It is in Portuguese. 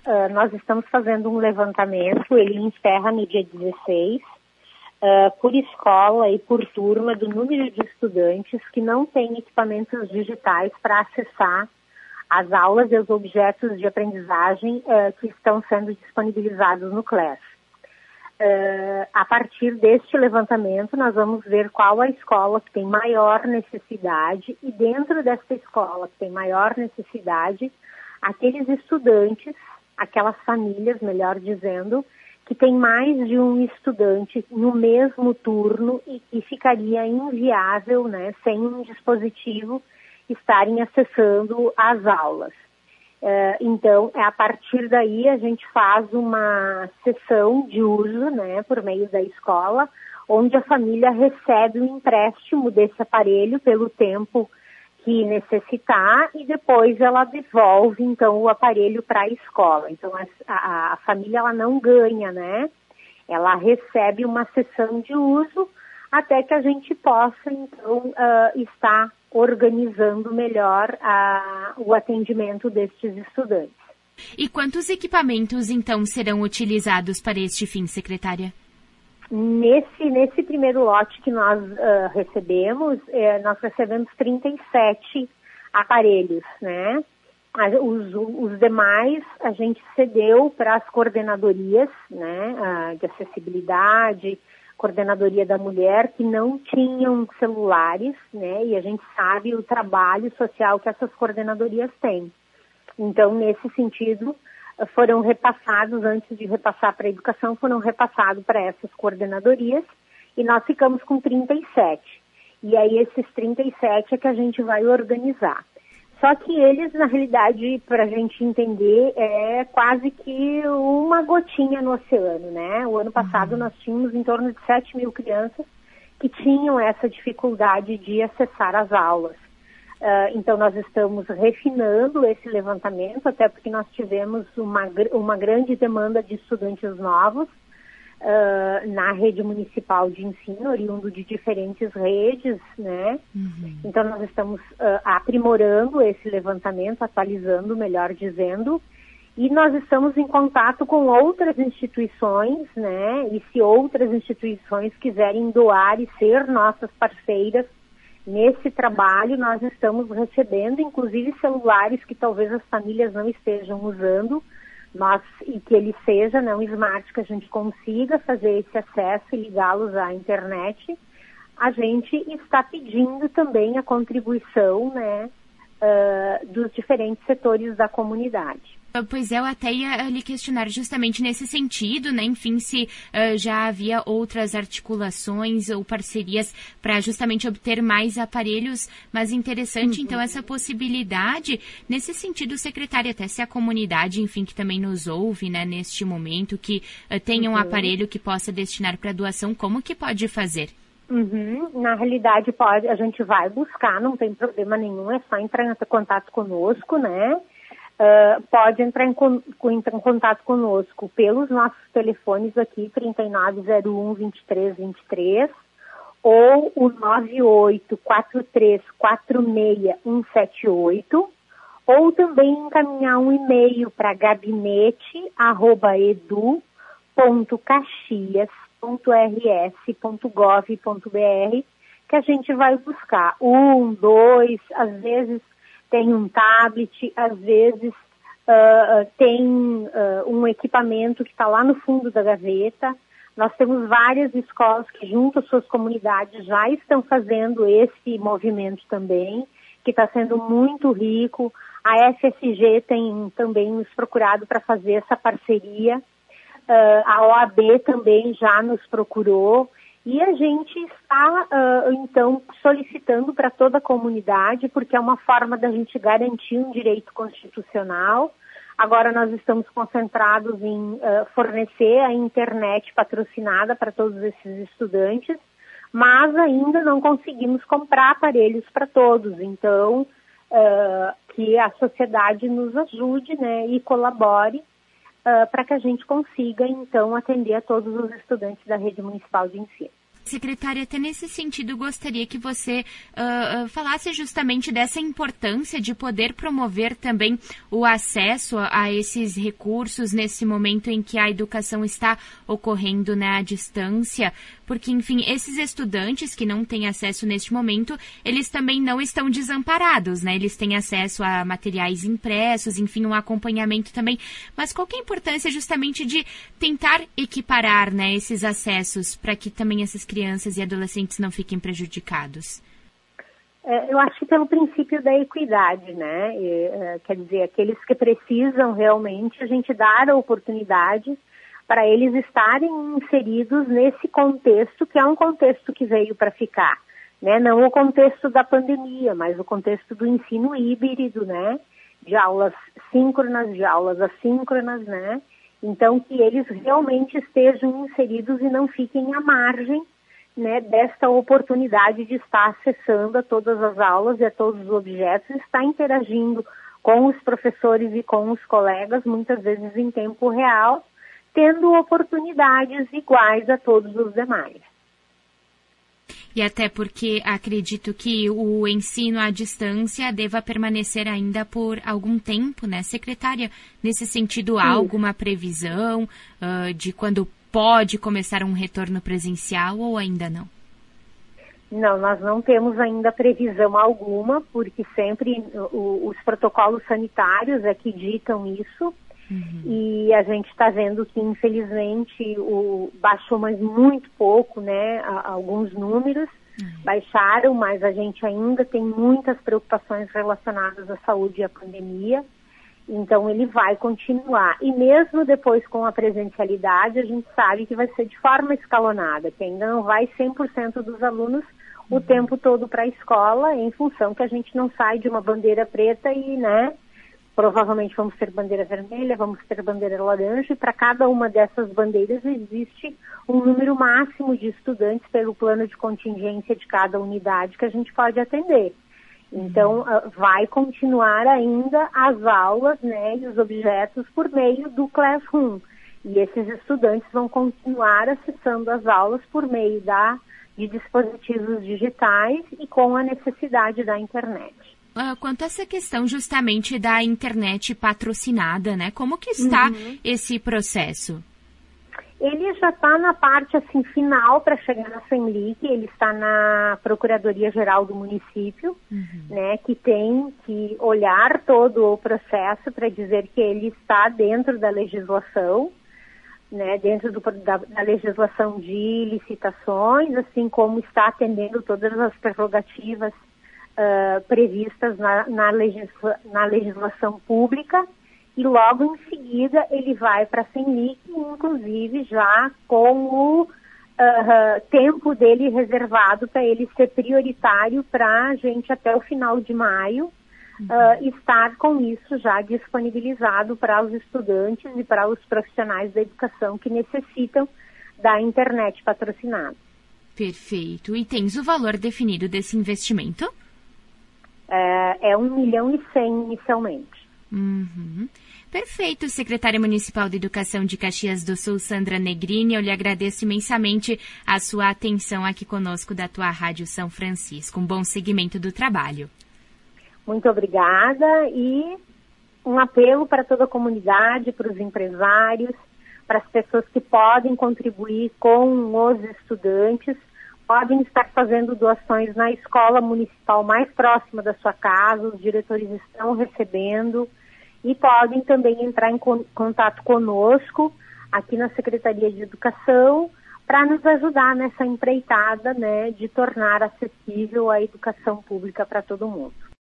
Nós estamos fazendo um levantamento, ele encerra no dia 16, por escola e por turma, do número de estudantes que não têm equipamentos digitais para acessar as aulas e os objetos de aprendizagem que estão sendo disponibilizados no CLES. A partir deste levantamento, nós vamos ver qual a escola que tem maior necessidade e dentro dessa escola que tem maior necessidade, aqueles estudantes, aquelas famílias, melhor dizendo, que tem mais de um estudante no mesmo turno e que ficaria inviável, né, sem um dispositivo, estarem acessando as aulas. Então, a partir daí, a gente faz uma sessão de uso, né, por meio da escola, onde a família recebe o empréstimo desse aparelho pelo tempo que necessitar e depois ela devolve, então, o aparelho para a escola. Então, a família, ela não ganha, né? Ela recebe uma sessão de uso até que a gente possa, então, estar organizando melhor o atendimento destes estudantes. E quantos equipamentos, então, serão utilizados para este fim, secretária? Nesse primeiro lote que nós recebemos 37 aparelhos, né? Os demais a gente cedeu para as coordenadorias, né, de acessibilidade, coordenadoria da mulher, que não tinham celulares, né, e a gente sabe o trabalho social que essas coordenadorias têm. Então, nesse sentido, foram repassados, antes de repassar para a educação, foram repassados para essas coordenadorias e nós ficamos com 37. E aí esses 37 é que a gente vai organizar. Só que eles, na realidade, para a gente entender, é quase que uma gotinha no oceano, né? O ano passado nós tínhamos em torno de 7 mil crianças que tinham essa dificuldade de acessar as aulas. Então, nós estamos refinando esse levantamento, até porque nós tivemos uma grande demanda de estudantes novos na rede municipal de ensino, oriundo de diferentes redes, né? Então, nós estamos aprimorando esse levantamento, atualizando, melhor dizendo, e nós estamos em contato com outras instituições, né? E se outras instituições quiserem doar e ser nossas parceiras nesse trabalho, nós estamos recebendo, inclusive, celulares que talvez as famílias não estejam usando, e que ele seja, né, um smart, que a gente consiga fazer esse acesso e ligá-los à internet. A gente está pedindo também a contribuição, né, dos diferentes setores da comunidade. Pois é, eu até ia lhe questionar justamente nesse sentido, né? Enfim, se já havia outras articulações ou parcerias para justamente obter mais aparelhos, mas interessante, então, essa possibilidade. Nesse sentido, secretária, até se a comunidade, enfim, que também nos ouve, né, neste momento, que tenha um aparelho que possa destinar para doação, como que pode fazer? Na realidade, a gente vai buscar, não tem problema nenhum, é só entrar em contato conosco, né? Pode entrar em contato conosco pelos nossos telefones aqui, 3901-2323, ou o 984346-178, ou também encaminhar um e-mail para gabinete@edu.caxias.rs.gov.br, que a gente vai buscar 1, 2, às vezes tem um tablet, às vezes tem um equipamento que está lá no fundo da gaveta. Nós temos várias escolas que, junto às suas comunidades, já estão fazendo esse movimento também, que está sendo muito rico. A FSG tem também nos procurado para fazer essa parceria. A OAB também já nos procurou. E a gente está, então, solicitando para toda a comunidade, porque é uma forma da gente garantir um direito constitucional. Agora nós estamos concentrados em fornecer a internet patrocinada para todos esses estudantes, mas ainda não conseguimos comprar aparelhos para todos. Então, que a sociedade nos ajude, né, e colabore para que a gente consiga, então, atender a todos os estudantes da rede municipal de ensino. Secretária, até nesse sentido, gostaria que você falasse justamente dessa importância de poder promover também o acesso a esses recursos nesse momento em que a educação está ocorrendo, né, à distância, porque, enfim, esses estudantes que não têm acesso neste momento, eles também não estão desamparados, né? Eles têm acesso a materiais impressos, enfim, um acompanhamento também. Mas qual que é a importância justamente de tentar equiparar, né, esses acessos para que também essas crianças e adolescentes não fiquem prejudicados? Eu acho que pelo princípio da equidade, né? Quer dizer, aqueles que precisam realmente, a gente dar a oportunidade para eles estarem inseridos nesse contexto, que é um contexto que veio para ficar, né? Não o contexto da pandemia, mas o contexto do ensino híbrido, né? De aulas síncronas, de aulas assíncronas, né? Então, que eles realmente estejam inseridos e não fiquem à margem, né, desta oportunidade de estar acessando a todas as aulas e a todos os objetos, estar interagindo com os professores e com os colegas, muitas vezes em tempo real, tendo oportunidades iguais a todos os demais. E até porque acredito que o ensino à distância deva permanecer ainda por algum tempo, né, secretária? Nesse sentido, há alguma previsão de quando pode começar um retorno presencial ou ainda não? Não, nós não temos ainda previsão alguma, porque sempre os protocolos sanitários é que ditam isso. Uhum. E a gente está vendo que, infelizmente, baixou, mas muito pouco, né, alguns números baixaram, mas a gente ainda tem muitas preocupações relacionadas à saúde e à pandemia, então ele vai continuar. E mesmo depois com a presencialidade, a gente sabe que vai ser de forma escalonada, que ainda não vai 100% dos alunos o tempo todo para a escola, em função que a gente não sai de uma bandeira preta e, né, provavelmente vamos ter bandeira vermelha, vamos ter bandeira laranja, e para cada uma dessas bandeiras existe um número máximo de estudantes pelo plano de contingência de cada unidade que a gente pode atender. Então, vai continuar ainda as aulas, né, e os objetos por meio do Classroom. E esses estudantes vão continuar acessando as aulas por meio de dispositivos digitais e com a necessidade da internet. Quanto a essa questão justamente da internet patrocinada, né? Como que está esse processo? Ele já está na parte assim final para chegar na FEMLIC, ele está na Procuradoria-Geral do município, né, que tem que olhar todo o processo para dizer que ele está dentro da legislação, né, dentro da legislação de licitações, assim como está atendendo todas as prerrogativas previstas na legislação pública, e logo em seguida ele vai para a FEMLIC, inclusive já com o tempo dele reservado para ele ser prioritário para a gente até o final de maio estar com isso já disponibilizado para os estudantes e para os profissionais da educação que necessitam da internet patrocinada. Perfeito. E tens o valor definido desse investimento? É 1,1 milhão inicialmente. Perfeito, secretária municipal de Educação de Caxias do Sul, Sandra Negrini, eu lhe agradeço imensamente a sua atenção aqui conosco da tua Rádio São Francisco. Um bom seguimento do trabalho. Muito obrigada e um apelo para toda a comunidade, para os empresários, para as pessoas que podem contribuir com os estudantes, podem estar fazendo doações na escola municipal mais próxima da sua casa, os diretores estão recebendo, e podem também entrar em contato conosco aqui na Secretaria de Educação para nos ajudar nessa empreitada, né, de tornar acessível a educação pública para todo mundo.